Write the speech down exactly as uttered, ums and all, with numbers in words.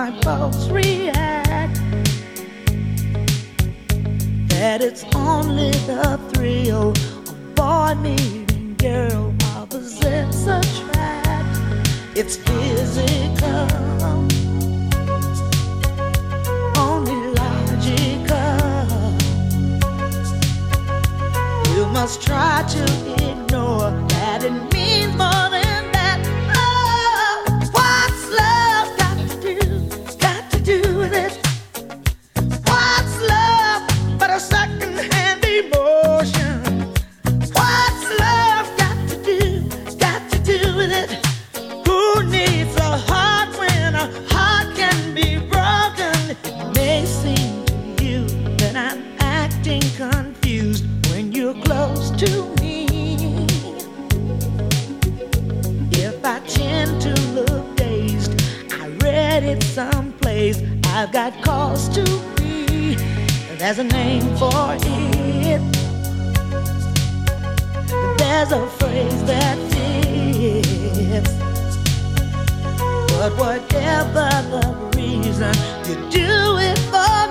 my folks react, that it's only the thrill of boy meeting girl opposites attract. It's physical, only logical. You must try to ignore that it means more than that. Oh, what's love got to do, got to do with it? What's love but a second-hand emotion? What's love got to do, got to do with it? Who needs a heart when a heart can be broken? It may seem to you that I'm acting confused when you're close to me. If I tend to look dazed, I read it someplace, I've got cause to be. There's a name for it. There's a phrase that fits. But whatever the reason, you do it for